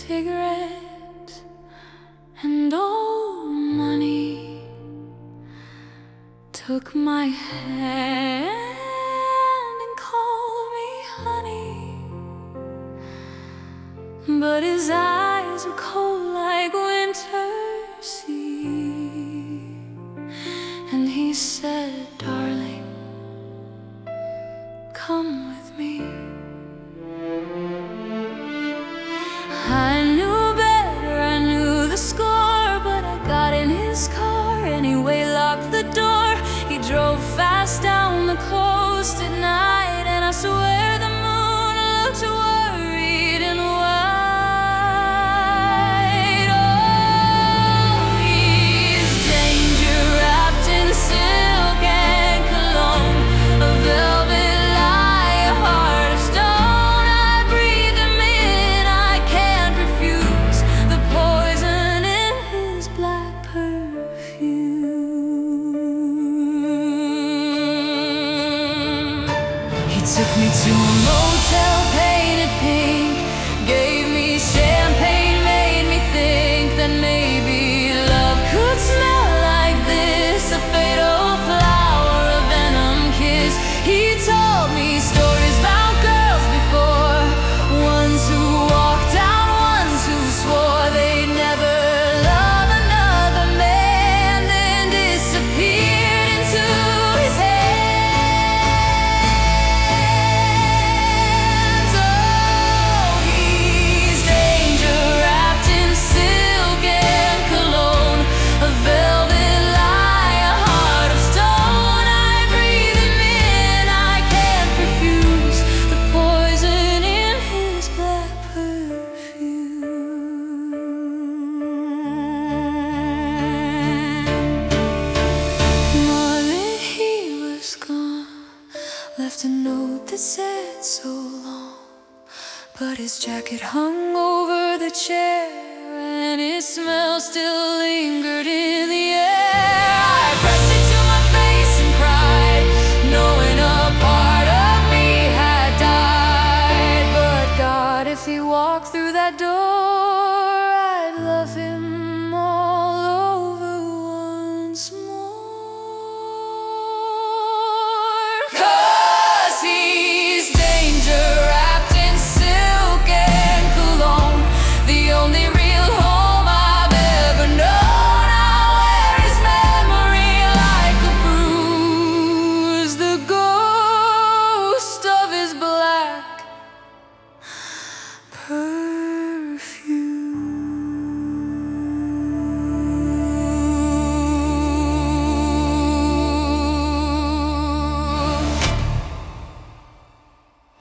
cigarette and old money, took my hand and called me honey. But his eyes were cold like winter sea, and he said, "Darling, come with me." I knew better, I knew the score, but I got in his car anyway, locked the door. He drove fast down the coast at night, and I swear the moon looked worried and white. Oh, he's danger wrapped in silk and cologne, a velvet lie, a heart of stone. I breathe him in, I can't refuse the poison in his black perfume. He took me to a motel painted pink, gave me champagne, made me think that maybe love could smell like this, a fatal flower, a venom kiss. He told me stories about girls before, ones who walked out, ones who swore they'd never love another man, then disappeared into his hands. Oh, he's danger wrapped in silk and cologne, a velvet lie, a heart of stone. I breathe him in, I can't refuse the poison in his black perfume. More than he was gone, left a note that said so long, but his jacket hung over the chair, and his smell still lingered in the air. I pressed it to my face and cried, knowing a part of me had died. But God, if he walked through that door,